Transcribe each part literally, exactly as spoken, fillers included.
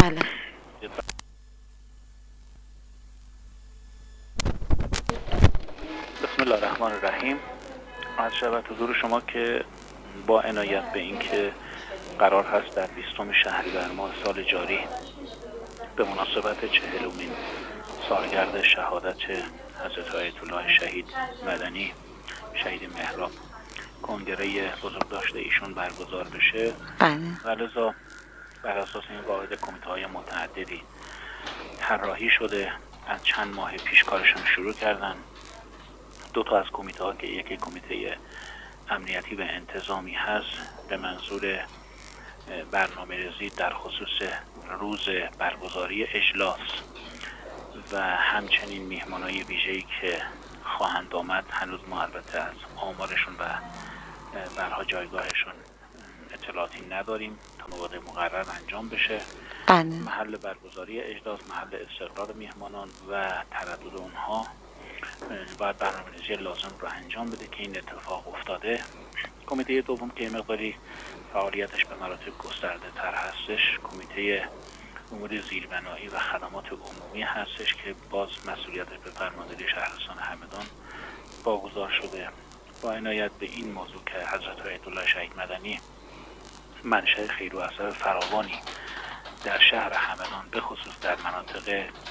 بله. بسم الله الرحمن الرحیم. عرض شود حضور شما که با عنایت به اینکه قرار هست در بیستم شهریور ماه سال جاری به مناسبت چهلمین سالگرد شهادت حضرت آیت الله شهید مدنی شهید مهراب کنگره بزرگداشت ایشون برگزار بشه، بله. و لذا بر اساس این قاعده کمیته‌های متعددی طراحی شده. از چند ماه پیش کارشون شروع کردن. دو تا از کمیته ها که یکی کمیته امنیتی و انتظامی هست به منظور برنامه‌ریزی در خصوص روز برگزاری اجلاس و همچنین میهمانای ویژه‌ای که خواهند آمد، هنوز ما البته از آمارشون و برها جایگاهشون اطلاعاتی نداریم تا موعد مقرر انجام بشه. بله. محل برگزاری اجلاس، محل استقرار میهمانان و تردد اونها باید برنامه‌ریزی لازم رو انجام بده که این اتفاق افتاده. کمیته دوم که مقداری فعالیتش به مراتب گسترده تر هستش، کمیته امور زیربنایی و خدمات عمومی هستش که باز مسئولیتش به فرمانداری شهرستان همدان واگذار شده. با عنایت به این موضوع که حضرت آیت الله شهید مدنی منشأ خیر و اثر فراوانی در شهر همدان به خصوص در مناطق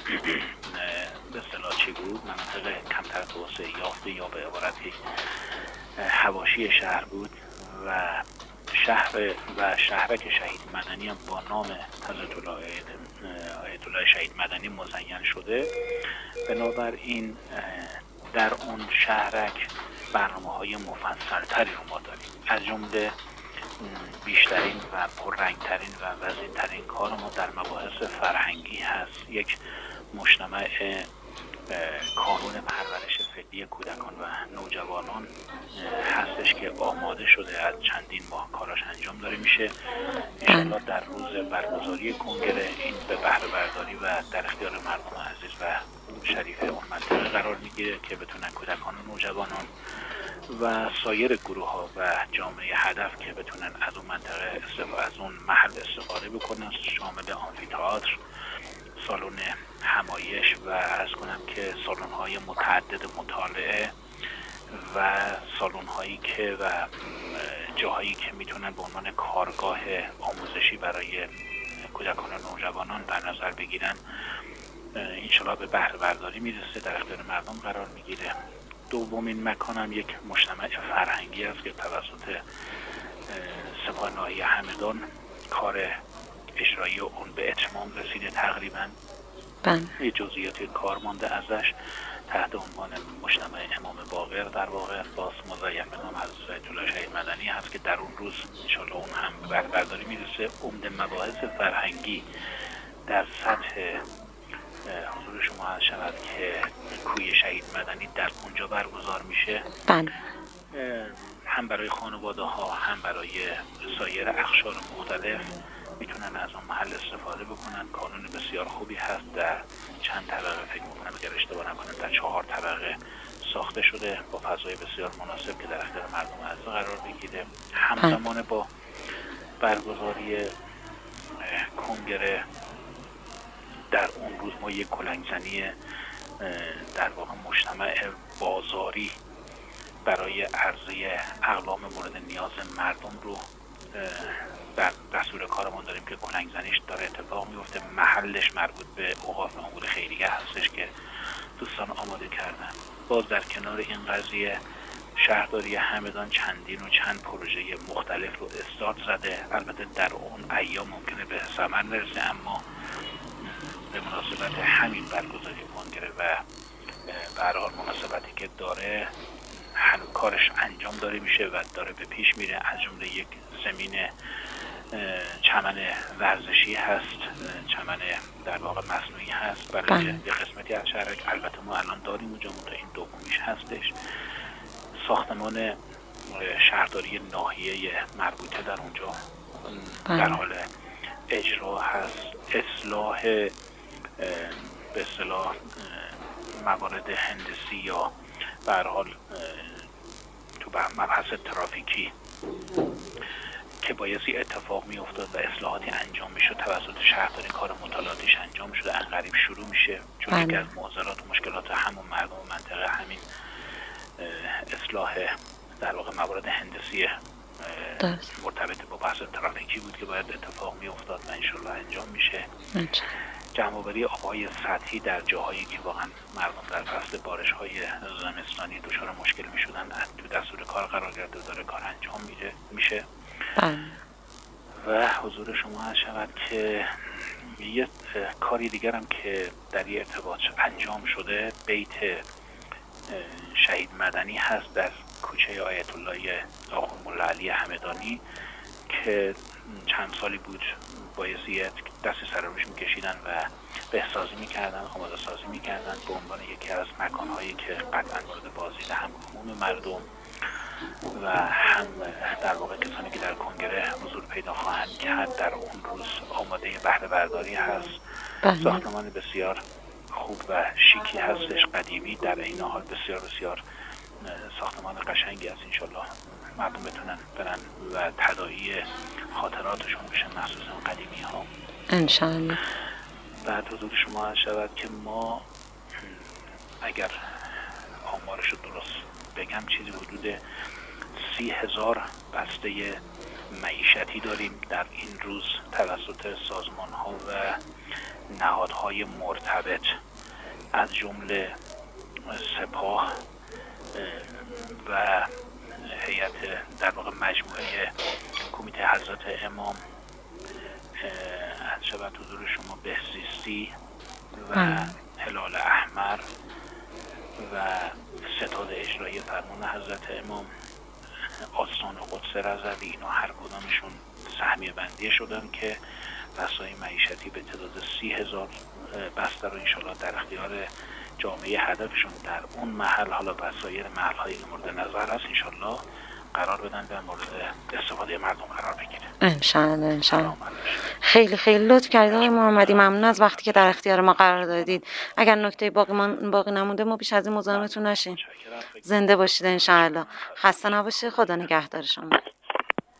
به اصطلاح چی بود، مناطق کمتر توسعه یافته یا به عبارتی حواشی شهر بود و شهر و شهرک شهید مدنی هم با نام حضرت الله آیت الله شهید مدنی مزین شده. بنابراین در اون شهرک برنامه‌های مفصل‌تری رو ما داریم. از جمله بیشترین و پررنگترین و وزین‌ترین کار ما در مباحث فرهنگی هست. یک مجتمع کانون پرورش فکری کودکان و نوجوانان هستش که آماده شده، از چندین ماه کاراش انجام داره میشه. انشاءالله در روز برگزاری کنگره این به بهره برداری و در اختیار مردم عزیز و شریف اون منطقه قرار میگیره که بتونن کودکان و نوجوانان و سایر گروه ها و جامعه هدف که بتونن از اون منطقه استفاده از اون محل استفاده بکنن، شامل آمفی‌تئاتر، سالن همایش و عرض کنم که سالن های متعدد مطالعه و سالن هایی که و جاهایی که میتونن به عنوان کارگاه آموزشی برای کودکان و نوجوانان در نظر بگیرن، انشالله به بهره برداری میرسه، در اختیار مردم قرار میگیره. دومین مکان هم یک مجتمع فرهنگی است که توسط سپاه ناحیه همدان کار اجرایی اون به اتمام رسیده تقریبا. بله. یه جزئیات کار مانده ازش تحت عنوان مجتمع امام باقر در واقع باز مزین به نام حضرت آیت الله شهید مدنی هست که در اون روز انشالله اون هم به بهره برداری میرسه. عمده مباحث فرهنگی در سطح حضور شما هست شود که کوی شهید مدنی در اونجا برگزار میشه. بله. هم برای خانواده ها هم برای سایر اقشار مختلف میتونن از اون محل استفاده بکنن. کانون بسیار خوبی هست، در چند طبقه فکر میکنم اگر اشتباه نکنم در چهار طبقه ساخته شده با فضای بسیار مناسب که در اختیار مردم عزیز قرار بگیره. همزمان با برگزاری کنگره در اون روز ما یک کلنگزنی در واقع مجتمع بازاری برای عرضه اقلام مورد نیاز مردم رو در دستور کارمون داریم که کلنگزنیش داره اتفاق میفته. محلش مربوط به اوقاف امور خیریه هستش که دوستان آماده کردن. باز در کنار این قضیه شهرداری همدان چندین و چند پروژه مختلف رو استارت زده. البته در اون ایام ممکنه به ثمر نرسه، اما به مناسبت همین برگزاری کنگره و به هر حال مناسبتی که داره هنوز کارش انجام داره میشه و داره به پیش میره. از جمله یک زمین چمن ورزشی هست، چمن در واقع مصنوعی هست برای یه قسمتی از شهر. البته ما الان داریم اونجا تا این دومیش هستش. ساختمان شهرداری ناحیه مربوطه در اونجا در حال اجرا هست. اصلاح به اصطلاح موارد هندسی یا به هر حال تو مبحث ترافیکی که بایستی اتفاق می افتاد و اصلاحاتی انجام می شد توسط شهرداری کار مطالعاتش انجام می شد ان قریب شروع میشه، چون یکی از معضلات و مشکلات همون مردم منطقه همین اصلاح در واقع موارد هندسی مرتبط با بحث ترافیکی بود که باید اتفاق می افتاد و انشالله انجام میشه. جمع‌آوری آب‌های سطحی در جاهایی که واقعا مردم در فصل بارش‌های زمستانی دچار مشکل می‌شدن تو دستور کار قرار گرفته و داره کار انجام میره میشه. و حضور شما هست شود که یه کاری دیگر هم که در یه ارتباط انجام شده، بیت شهید مدنی هست در کوچه آیت الله آخوند ملا علی همدانی که چند سالی بود بایستی دست سر روش میکشیدن و بهسازی میکردن، آماده سازی میکردن به عنوان یکی از مکانهایی که قطعا مورد بازدید هم عموم مردم و هم در واقع کسانی که در کنگره حضور پیدا خواهند کرد در اون روز آماده بهره برداری هست. ساختمان بسیار خوب و شیکی هستش، قدیمی، در این حال بسیار بسیار ساختمان قشنگی است. انشالله مردم بتونن برن و تداعی خاطراتشون بشن، مخصوصا قدیمی ها انشالله. بعد حضور شما هست شود که ما اگر آمارش رو درست بگم چیزی حدود سی هزار بسته معیشتی داریم در این روز توسط سازمان ها و نهادهای مرتبط از جمله سپاه و هیئت در واقع مجموعه کمیته حضرت امام، از شبت حضور شما بهزیستی و هلال احمر و ستاد اجرایی فرمان حضرت امام، آستان قدس رضوی، اینا هر کدامشون سهمیه بندی شدن که بسته‌های معیشتی به تعداد سی هزار بسته رو انشالله در اختیار جامعه هدفشون در اون محل، حالا بسایر محل هایی که مورد نظر هست انشالله قرار بدن و مورد استفاده مردم قرار بگیره انشالله. انشالله. خیلی خیلی لطف کردید آقای محمدی، ممنون از وقتی که در اختیار ما قرار دادید. اگر نکته باقی من باقی نمونده ما بیش از این مزاحمتون نشیم. زنده باشید انشالله. خسته نباشید. خدا نگهدار شما.